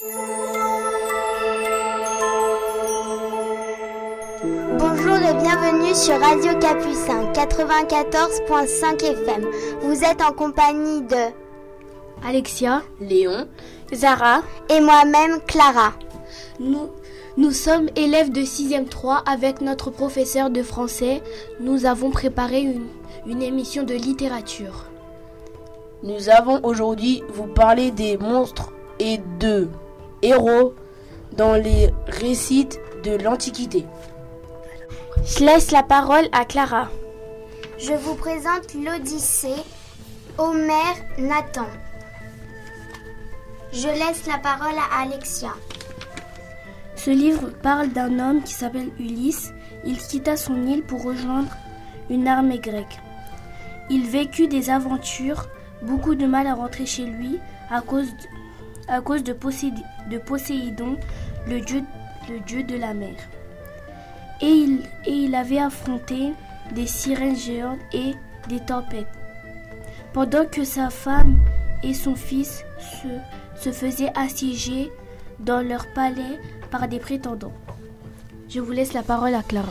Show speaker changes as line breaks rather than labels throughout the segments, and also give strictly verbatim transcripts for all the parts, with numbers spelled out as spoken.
Bonjour et bienvenue sur Radio Capucin quatre-vingt-quatorze virgule cinq F M. Vous êtes en compagnie de
Alexia,
Léon,
Zara
et moi-même Clara.
Nous, nous sommes élèves de sixième trois avec notre professeur de français. Nous avons préparé une, une émission de littérature.
Nous avons aujourd'hui vous parler des monstres et de héros dans les récits de l'Antiquité.
Je laisse la parole à Clara.
Je vous présente l'Odyssée, Homère, Nathan. Je laisse la parole à Alexia.
Ce livre parle d'un homme qui s'appelle Ulysse. Il quitta son île pour rejoindre une armée grecque. Il vécut des aventures, beaucoup de mal à rentrer chez lui à cause de, à cause de, Poséid- de Poséidon, le dieu, le dieu de la mer. Et il, et il avait affronté des sirènes géantes et des tempêtes. Pendant que sa femme et son fils se, se faisaient assiéger dans leur palais par des prétendants. Je vous laisse la parole à Clara.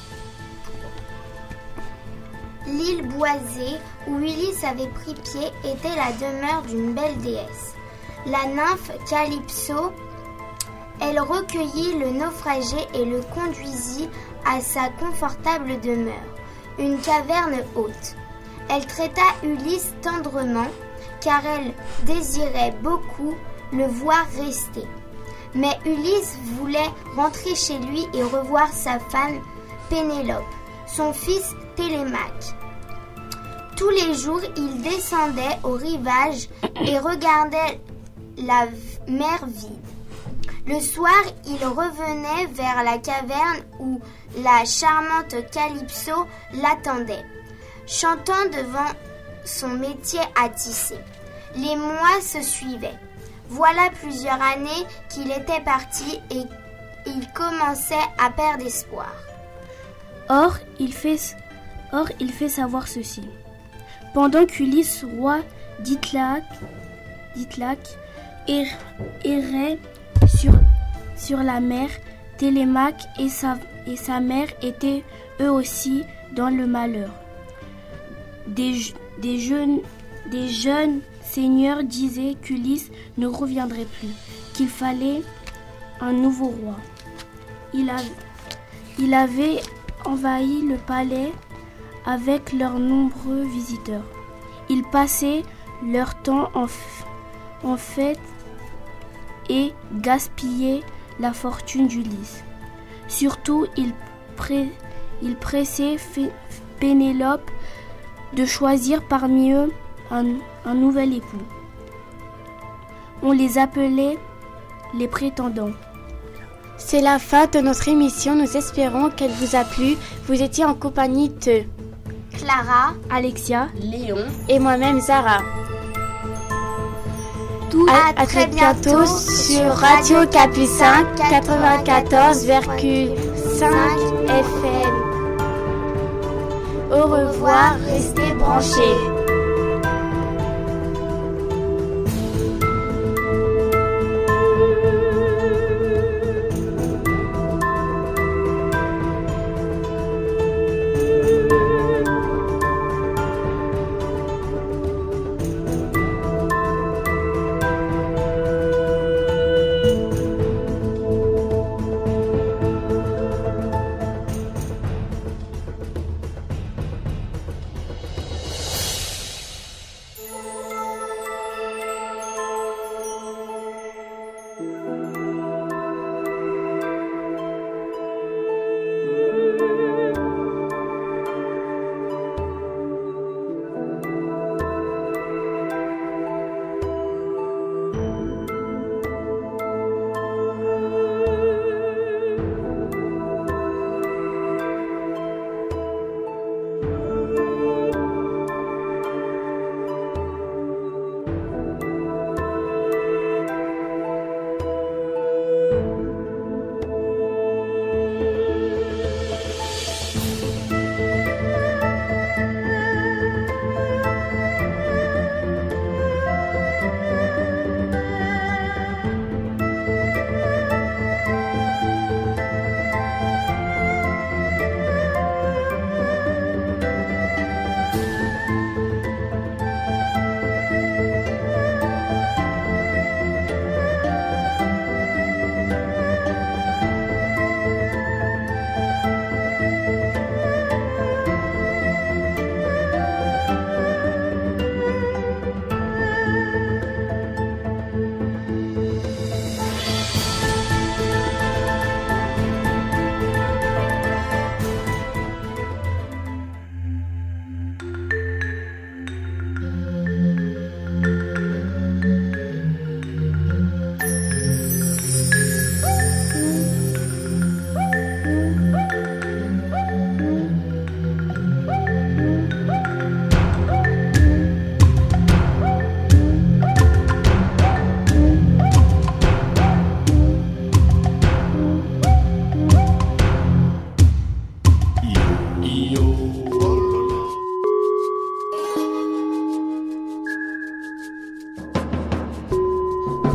L'île boisée où Ulysse avait pris pied était la demeure d'une belle déesse. La nymphe Calypso, elle recueillit le naufragé et le conduisit à sa confortable demeure, une caverne haute. Elle traita Ulysse tendrement, car elle désirait beaucoup le voir rester. Mais Ulysse voulait rentrer chez lui et revoir sa femme Pénélope, son fils Télémaque. Tous les jours, il descendait au rivage et regardait la mer vide. Le soir, il revenait vers la caverne où la charmante Calypso l'attendait, chantant devant son métier à tisser. Les mois se suivaient. Voilà plusieurs années qu'il était parti et il commençait à perdre espoir.
Or, il fait, or, il fait savoir ceci. Pendant qu'Ulysse, roi d'Ithlac, d'Ithlac er, errait sur, sur la mer, Télémaque et sa, et sa mère étaient eux aussi dans le malheur. Des, des, jeunes, des jeunes seigneurs disaient qu'Ulysse ne reviendrait plus, qu'il fallait un nouveau roi. Il, a, il avait envahi le palais avec leurs nombreux visiteurs. Ils passaient leur temps en, f- en fête et gaspillaient la fortune d'Ulysse. Surtout, ils, pré- ils pressaient F- Pénélope de choisir parmi eux un, un nouvel époux. On les appelait les prétendants.
C'est la fin de notre émission. Nous espérons qu'elle vous a plu. Vous étiez en compagnie de
Clara,
Alexia,
Léon
et moi-même Zara.
Tout
à, à très bientôt sur Radio Capucin quatre-vingt-quatorze virgule cinq F M. Au revoir, restez branchés.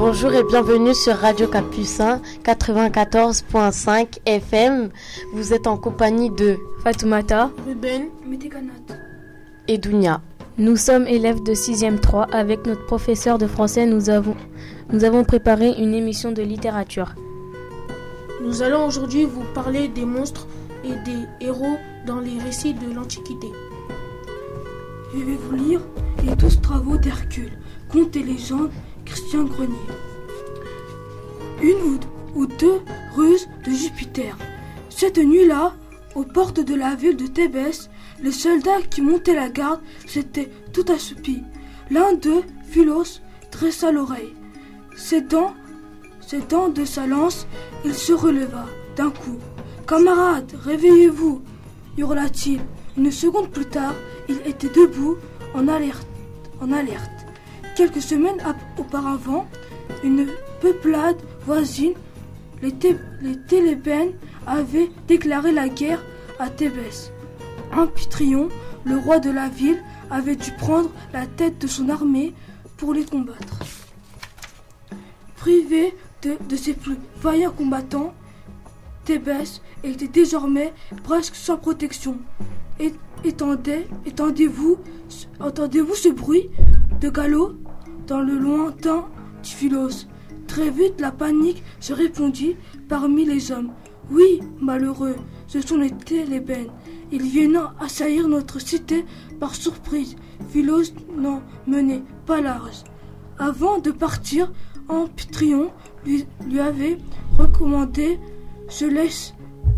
Bonjour et bienvenue sur Radio Capucin quatre-vingt-quatorze point cinq F M. Vous êtes en compagnie de
Fatoumata,
Ruben, Métécanat
et Dounia.
Nous sommes élèves de sixième trois. Avec notre professeur de français, nous avons, nous avons préparé une émission de littérature.
Nous allons aujourd'hui vous parler des monstres et des héros dans les récits de l'Antiquité.
Je vais vous lire les douze travaux d'Hercule, contes et légendes, Christian Grenier. Une ou, ou deux ruses de Jupiter. Cette nuit-là, aux portes de la ville de Thébès, les soldats qui montaient la garde s'étaient tout assoupis. L'un d'eux, Philos, dressa l'oreille. S'aidant, s'aidant de sa lance, il se releva d'un coup. « Camarades, réveillez-vous » hurla-t-il. Une seconde plus tard, il était debout, en alerte. En alerte. Quelques semaines auparavant, une peuplade voisine, les, Thé- les Télébènes, avait déclaré la guerre à Thébès. Amphitryon, le roi de la ville, avait dû prendre la tête de son armée pour les combattre. Privé de, de ses plus vaillants combattants, Thébès était désormais presque sans protection. Et, étendez, étendez-vous, entendez-vous ce bruit de galop dans le lointain, dit Philos. Très vite, la panique se répandit parmi les hommes. Oui, malheureux, ce sont les Télébènes. Ils viennent assaillir notre cité par surprise. Philos n'en menait pas large. Avant de partir, Amphitryon lui, lui avait recommandé « Je laisse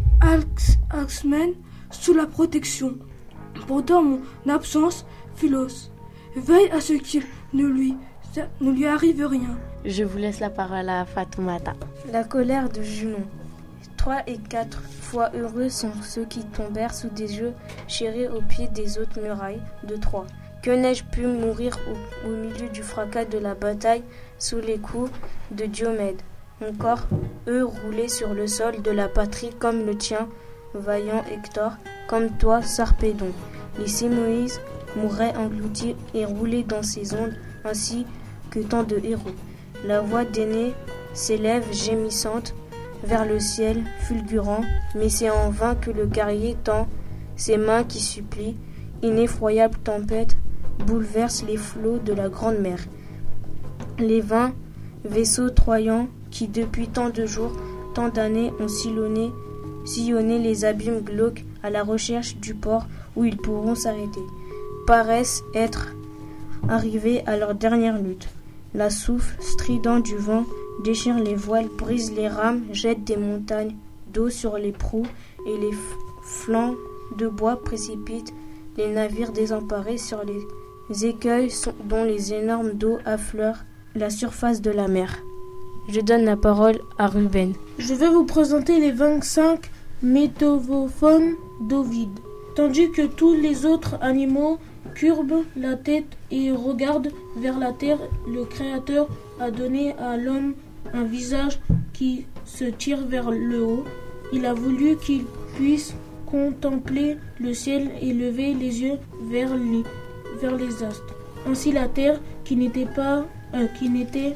Alcmène sous la protection. Pendant mon absence, Philos, veille à ce qu'il ne lui, ne lui arrive rien. »
Je vous laisse la parole à Fatoumata.
La colère de Junon. Trois et quatre fois heureux sont ceux qui tombèrent sous des yeux chéris au pied des hautes murailles de Troie. Que n'ai-je pu mourir au, au milieu du fracas de la bataille sous les coups de Diomède. Mon corps, eux, roulés sur le sol de la patrie comme le tien, vaillant Hector, comme toi, Sarpédon. Lycée Moïse mourrait englouti et roulé dans ses ondes, ainsi que tant de héros. La voix d'Énée s'élève gémissante vers le ciel fulgurant, mais c'est en vain que le guerrier tend ses mains qui supplient. Une effroyable tempête bouleverse les flots de la grande mer. Les vains vaisseaux troyens qui depuis tant de jours, tant d'années ont sillonné, sillonné les abîmes glauques à la recherche du port où ils pourront s'arrêter, paraissent être arrivés à leur dernière lutte. La souffle strident du vent déchire les voiles, brise les rames, jette des montagnes d'eau sur les proues et les f- flancs de bois précipitent les navires désemparés sur les écueils dont les énormes dos affleurent la surface de la mer. Je donne la parole à Ruben.
Je vais vous présenter les vingt-cinq métamorphones d'Ovide. Tandis que tous les autres animaux courbent la tête et regardent vers la terre, le Créateur a donné à l'homme un visage qui se tire vers le haut. Il a voulu qu'il puisse contempler le ciel et lever les yeux vers les, vers les astres. Ainsi la terre, qui n'était pas, euh, qui n'était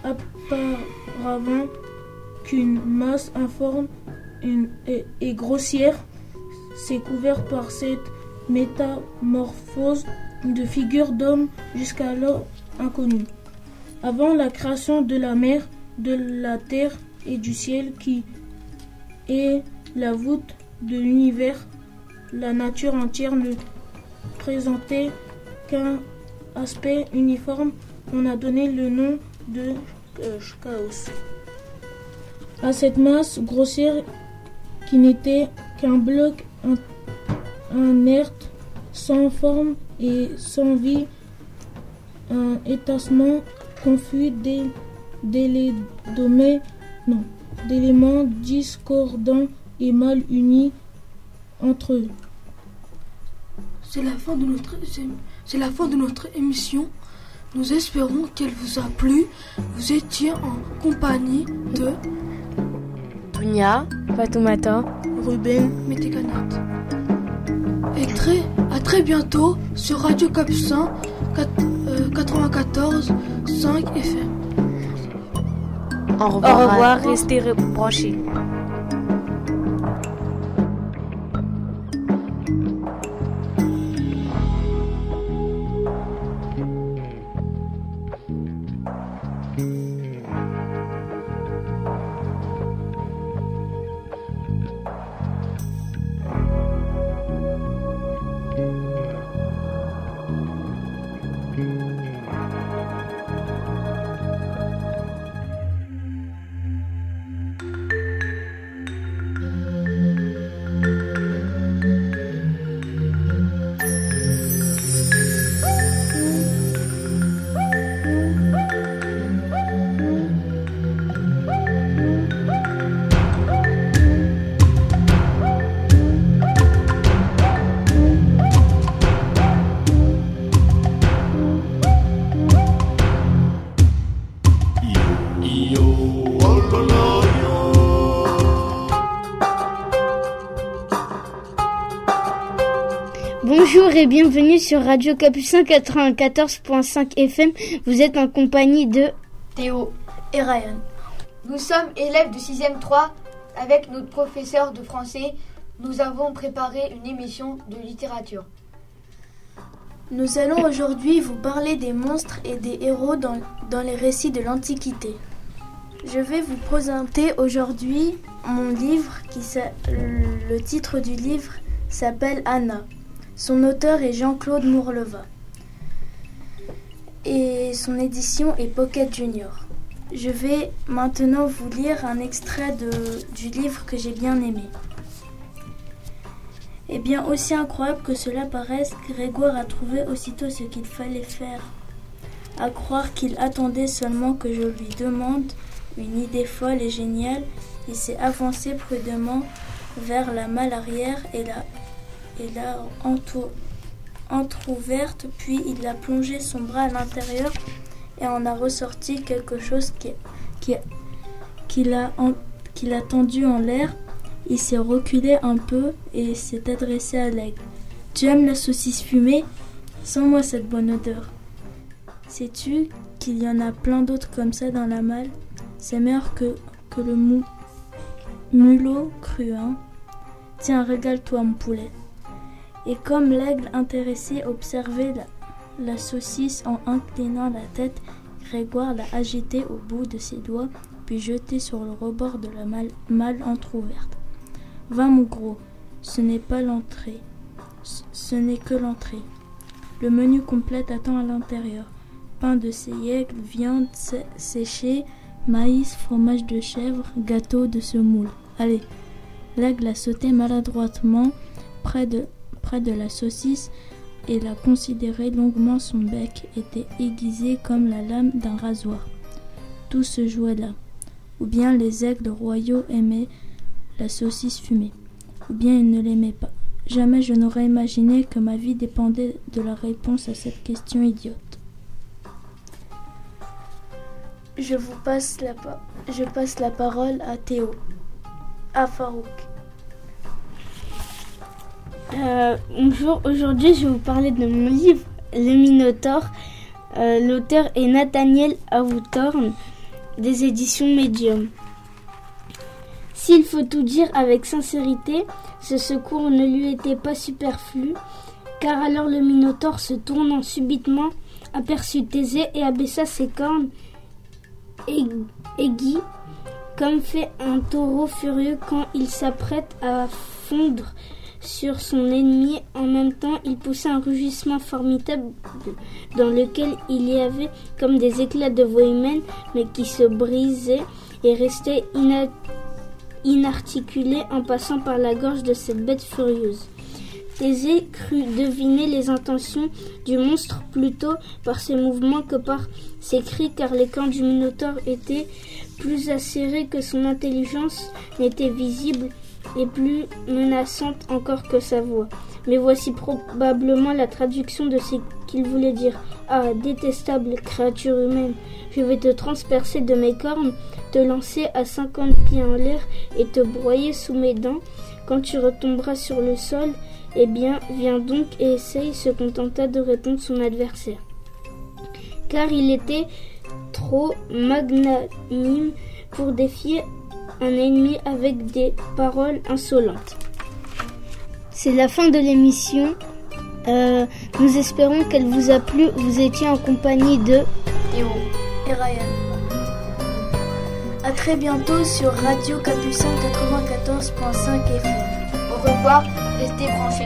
auparavant qu'une masse informe une, et, et grossière, s'est couverte par cette métamorphose de figure d'homme jusqu'alors inconnue. Avant la création de la mer, de la terre et du ciel qui est la voûte de l'univers, la nature entière ne présentait qu'un aspect uniforme. On a donné le nom de euh, chaos à cette masse grossière qui n'était qu'un bloc inerte, sans forme et sans vie, un étassement confus d'éléments non, d'éléments discordants et mal unis entre eux.
C'est la fin de notre, c'est, c'est la fin de notre émission. Nous espérons qu'elle vous a plu. Vous étiez en compagnie de
Dounia,
Fatoumata,
Ruben,
Métécanat. Et très, à très bientôt sur Radio Capucin quatre-vingt-quatorze point cinq F M.
Au revoir.
Au revoir, restez branchés.
Bonjour et bienvenue sur Radio Capucin quatre-vingt-quatorze point cinq F M. Vous êtes en compagnie de
Théo et Ryan. Nous sommes élèves de sixième trois. Avec notre professeur de français, nous avons préparé une émission de littérature.
Nous allons aujourd'hui vous parler des monstres et des héros dans, dans les récits de l'Antiquité. Je vais vous présenter aujourd'hui mon livre, qui le titre du livre s'appelle Anna. Son auteur est Jean-Claude Mourleva et son édition est Pocket Junior. Je vais maintenant vous lire un extrait de, du livre que j'ai bien aimé. Eh bien, aussi incroyable que cela paraisse, Grégoire a trouvé aussitôt ce qu'il fallait faire. À croire qu'il attendait seulement que je lui demande une idée folle et géniale, il s'est avancé prudemment vers la malle arrière et la, et la entour, entrouverte, puis il a plongé son bras à l'intérieur et en a ressorti quelque chose qui, qui, qu'il a, en, qu'il a tendu en l'air. Il s'est reculé un peu et s'est adressé à l'aigle. « Tu aimes la saucisse fumée ? Sens-moi cette bonne odeur. Sais-tu qu'il y en a plein d'autres comme ça dans la malle ? C'est meilleur que, que le mou, mulot cru, hein ? Tiens, régale-toi, mon poulet. » Et comme l'aigle intéressé observait la, la saucisse en inclinant la tête, Grégoire l'a agitée au bout de ses doigts, puis jetée sur le rebord de la malle, malle entr'ouverte. « Va, mon gros, ce n'est pas l'entrée, ce n'est que l'entrée. Le menu complet attend à l'intérieur. Pain de seigle, viande séchée, maïs, fromage de chèvre, gâteau de semoule. Allez !» L'aigle a sauté maladroitement près de, près de la saucisse et l'a considéré longuement. Son bec était aiguisé comme la lame d'un rasoir. Tout se jouait là. Ou bien les aigles royaux aimaient la saucisse fumée, ou bien ils ne l'aimaient pas. Jamais je n'aurais imaginé que ma vie dépendait de la réponse à cette question idiote. Je vous passe la, je passe la parole à Théo, à Farouk.
Euh, bonjour, aujourd'hui je vais vous parler de mon livre, Le Minotaure. Euh, l'auteur est Nathaniel Hawthorne, des éditions Medium. S'il faut tout dire avec sincérité, ce secours ne lui était pas superflu, car alors le Minotaure, se tournant subitement, aperçut Thésée et abaissa ses cornes aiguës, comme fait un taureau furieux quand il s'apprête à fondre sur son ennemi. En même temps, il poussa un rugissement formidable dans lequel il y avait comme des éclats de voix humaine, mais qui se brisaient et restaient inactifs. inarticulé en passant par la gorge de cette bête furieuse. Thésée crut deviner les intentions du monstre plutôt par ses mouvements que par ses cris, car les cornes du Minotaure étaient plus acérées que son intelligence n'était visible et plus menaçante encore que sa voix. Mais voici probablement la traduction de ce qu'il voulait dire. « Ah, détestable créature humaine, je vais te transpercer de mes cornes, te lancer à cinquante pieds en l'air et te broyer sous mes dents. Quand tu retomberas sur le sol, eh bien, viens donc et essaye, » se contenta de répondre son adversaire. Car il était trop magnanime pour défier un ennemi avec des paroles insolentes. C'est la fin de l'émission. Euh, nous espérons qu'elle vous a plu. Vous étiez en compagnie de
Théo et Ryan. À très bientôt sur Radio Capucin quatre-vingt-quatorze point cinq F M.
Au revoir, restez branchés.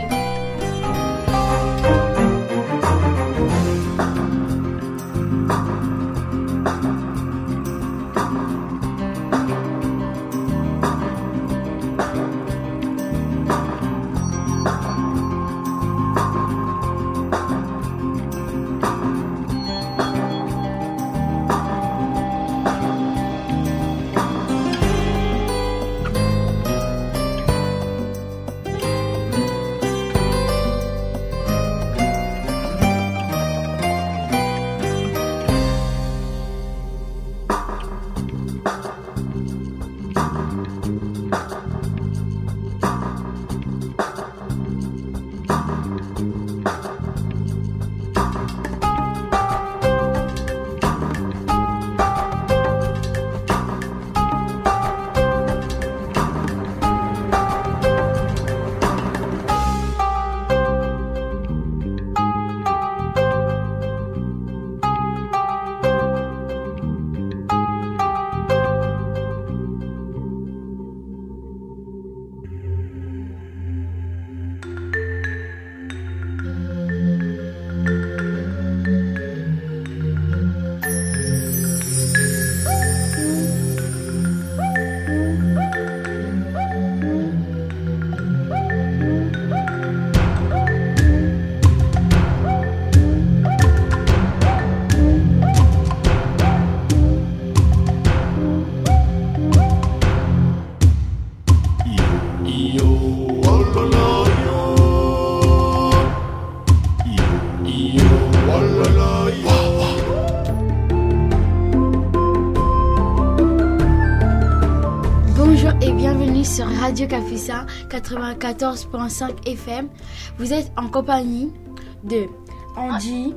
Sur Radio Capucin quatre-vingt-quatorze point cinq F M. Vous êtes en compagnie de Andy,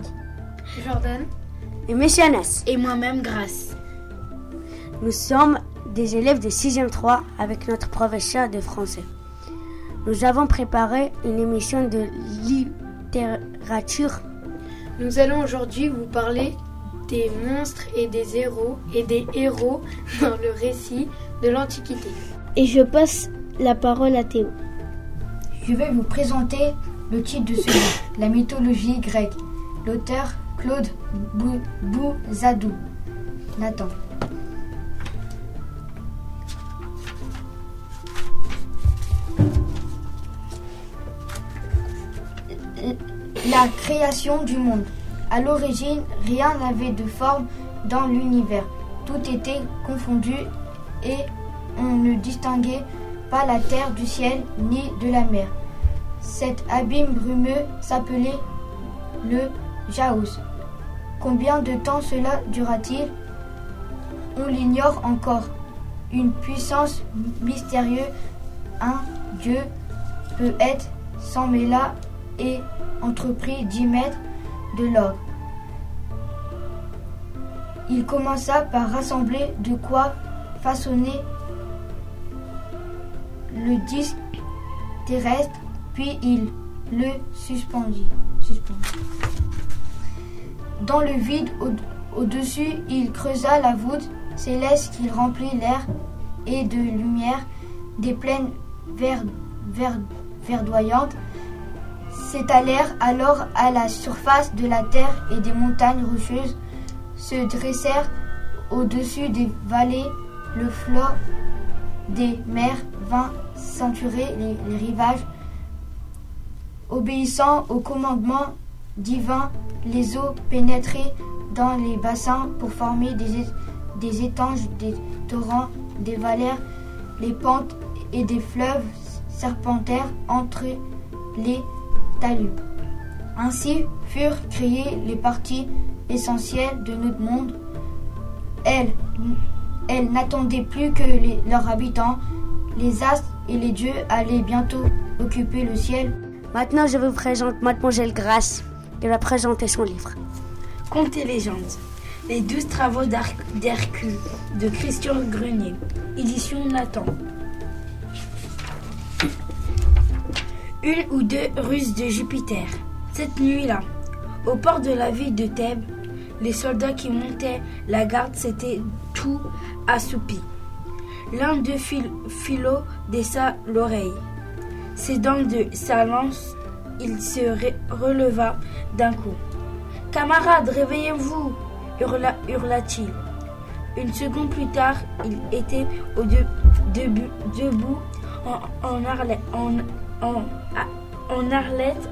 Jordan
et Monsieur Anas et moi-même Grace. Nous sommes des élèves de sixième trois avec notre professeur de français. Nous avons préparé une émission de littérature.
Nous allons aujourd'hui vous parler des monstres et des héros et des héros dans le récit de l'Antiquité.
Et je passe la parole à Théo.
Je vais vous présenter le titre de ce livre, La mythologie grecque. L'auteur Claude Bou- Bouzadou. Nathan. La création du monde. À l'origine, rien n'avait de forme dans l'univers. Tout était confondu et on ne distinguait pas la terre du ciel ni de la mer. Cet abîme brumeux s'appelait le Chaos. Combien de temps cela dura-t-il ? On l'ignore encore. Une puissance mystérieuse, un dieu, peut être s'en mêla et entreprit d'y mettre de l'ordre. Il commença par rassembler de quoi façonner le disque terrestre, puis il le suspendit. suspendit. Dans le vide au- au-dessus, il creusa la voûte céleste qui remplit l'air et de lumière, des plaines verd- verd- verdoyantes s'étalèrent alors à la surface de la terre et des montagnes rocheuses se dressèrent au-dessus des vallées. Le flot des mers vint ceinturer les, les rivages. Obéissant au commandement divin, les eaux pénétraient dans les bassins pour former des, des étangs, des torrents, des vallées, les pentes et des fleuves serpentèrent entre les talus. Ainsi furent créées les parties essentielles de notre monde. Elles, elles n'attendaient plus que les, leurs habitants. Les astres et les dieux allaient bientôt occuper le ciel.
Maintenant, je vous présente Mademoiselle Grace, qui va présenter son livre.
Contes et légendes.
Les douze travaux d'Hercule de Christian Grenier, édition Nathan. Une ou deux ruses de Jupiter. Cette nuit-là, au port de la ville de Thèbes, les soldats qui montaient la garde s'étaient tout assoupis. L'un d'eux, Philo, baissa l'oreille. Ses dents de sa lance, il se releva d'un coup. « Camarades, réveillez-vous !» hurla, hurla-t-il. Une seconde plus tard, il était au de, debout, debout en, en, arlette, en, en, en arlette,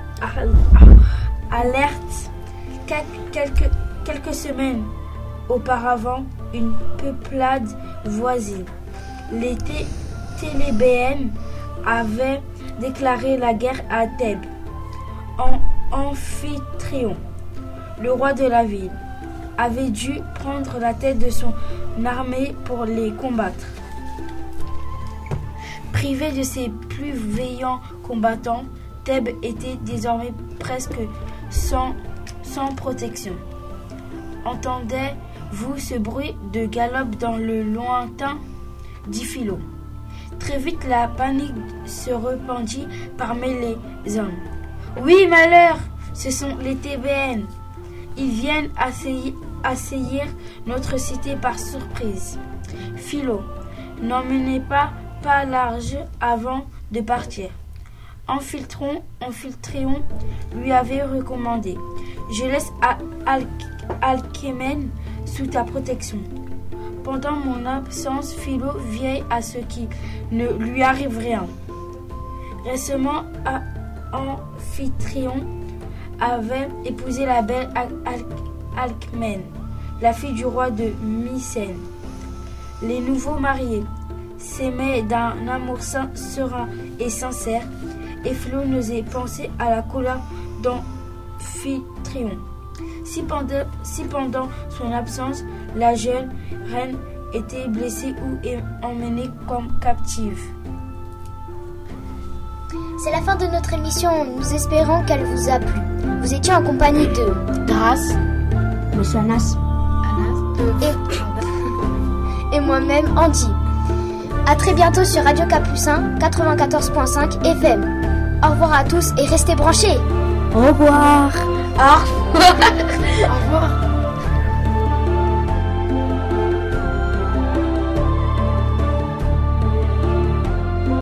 alerte. Quelques, quelques semaines auparavant, une peuplade voisine, les Télébéennes, avait déclaré la guerre à Thèbes. En Amphitryon, le roi de la ville, avait dû prendre la tête de son armée pour les combattre. Privé de ses plus vaillants combattants, Thèbes était désormais presque sans, sans protection. Entendez-vous ce bruit de galop dans le lointain ? Dit Philo. Très vite, la panique se répandit parmi les hommes. Oui, malheur, ce sont les Thébéennes. Ils viennent assaillir, assaillir notre cité par surprise. Philo, n'emmenez pas, pas large avant de partir. Amphitryon, Amphitryon lui avait recommandé. Je laisse Al- Alcméne sous ta protection. Pendant mon absence, Philo veille à ce qu'il ne lui arrive rien. Récemment, Amphitryon avait épousé la belle Al- Alcmène, la fille du roi de Mycène. Les nouveaux mariés s'aimaient d'un amour serein et sincère, et Philo n'osait penser à la colère d'Amphitryon. Si pendant, si pendant son absence, la jeune reine était blessée ou emmenée comme captive.
C'est la fin de notre émission. Nous espérons qu'elle vous a plu. Vous étiez en compagnie de
Grâce, Monsieur Anas,
et, et moi-même, Andy. À très bientôt sur Radio Capucin quatre-vingt-quatorze virgule cinq F M. Au revoir à tous et restez branchés.
Au revoir.
Au revoir. Au revoir.